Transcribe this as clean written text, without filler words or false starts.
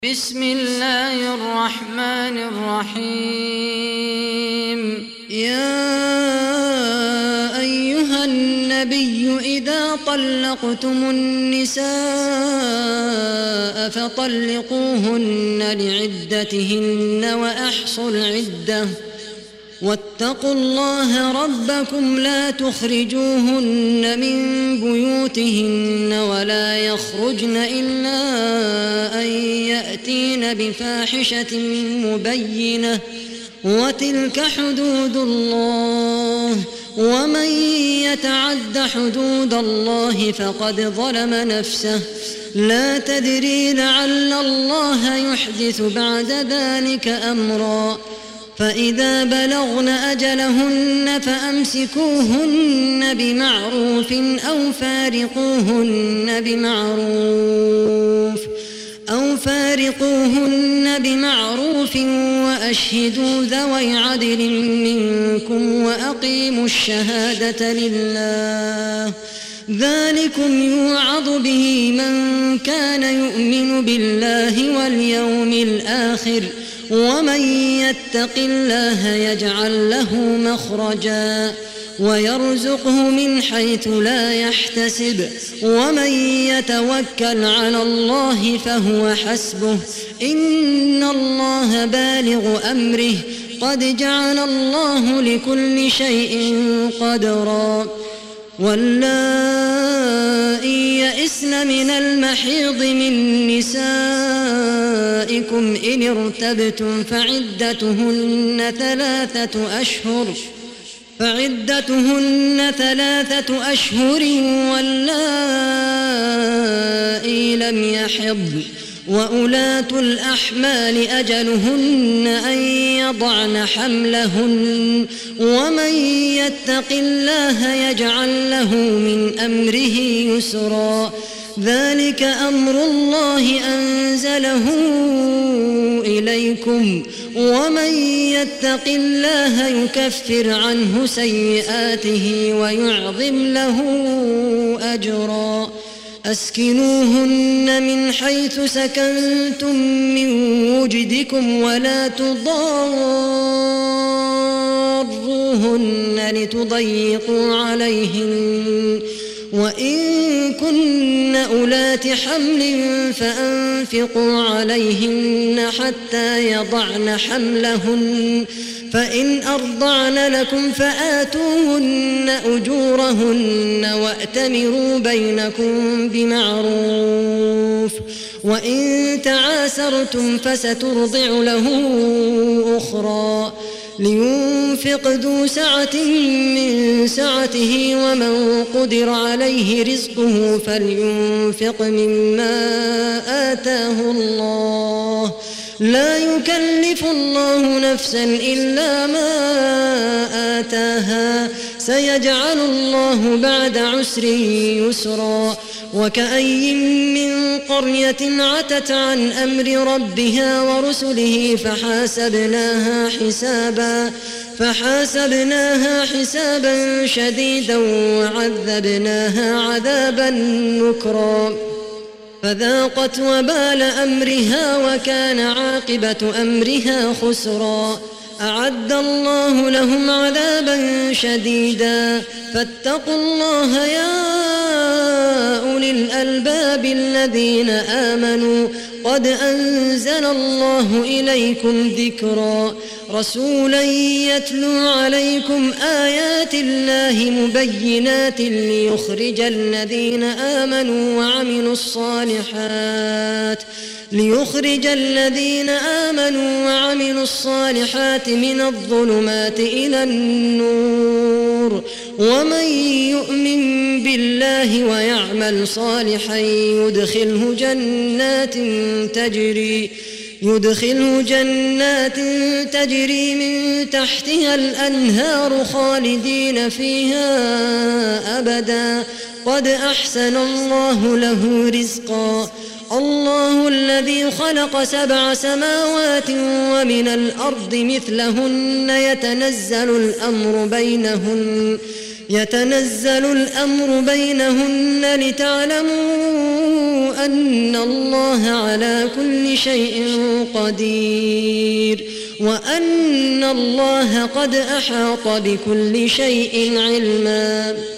بسم الله الرحمن الرحيم. يا أيها النبي إذا طلقتم النساء فطلقوهن لعدتهن وأحصوا العدة واتقوا الله ربكم لا تخرجوهن من بيوتهن ولا يخرجن إلا أن يأتين بفاحشة مبينة وتلك حدود الله ومن يتعد حدود الله فقد ظلم نفسه لا تدري لعل الله يحدث بعد ذلك أمرا فإذا بلغن أجلهن فأمسكوهن بمعروف أو فارقوهن بمعروف وأشهدوا ذوي عدل منكم وأقيموا الشهادة لله ذلكم يوعظ به من كان يؤمن بالله واليوم الآخر ومن يتق الله يجعل له مخرجا ويرزقه من حيث لا يحتسب ومن يتوكل على الله فهو حسبه إن الله بالغ أمره قد جعل الله لكل شيء قدرا واللائي يئسن من المحيض من نسائكم إن ارتبتم فعدتهن ثلاثة أشهر واللائي لم يحضن وأولاة الأحمال أجلهن أن يضعن حملهن ومن يتق الله يجعل له من أمره يسرا ذلك أمر الله أنزله إليكم ومن يتق الله يكفر عنه سيئاته ويعظم له أجرا أسكنوهن من حيث سكنتم من وجدكم ولا تضاروهن لتضيقوا عليهن وإن كن أولات حمل فأنفقوا عليهن حتى يضعن حملهن فإن أرضعن لكم فآتوهن أجورهن وأتمروا بينكم بمعروف وإن تعاسرتم فسترضع له أخرى لينفق ذو سعة من سعته ومن قدر عليه رزقه فلينفق مما آتاه الله لا يكلف الله نفسا إلا ما آتاها سيجعل الله بعد عسر يسرا وكأي من قرية عتت عن أمر ربها ورسله فحاسبناها حسابا شديدا وعذبناها عذابا نكرا فذاقت وبال أمرها وكان عاقبة أمرها خسرا أعد الله لهم عذابا شديدا فاتقوا الله يا أولي الألباب الذين آمنوا قد أنزل الله إليكم ذكرا رسولا يتلو عليكم آيات الله مبينات ليخرج الذين آمنوا وعملوا الصالحات من الظلمات إلى النور ومن يؤمن بالله ويعمل صالحا يدخله جنات تجري من تحتها الأنهار خالدين فيها أبدا قد أحسن الله له رزقا الله الذي خلق 7 سماوات ومن الأرض مثلهن يتنزل الأمر بينهن لتعلموا أن الله على كل شيء قدير وأن الله قد أحاط بكل شيء علما.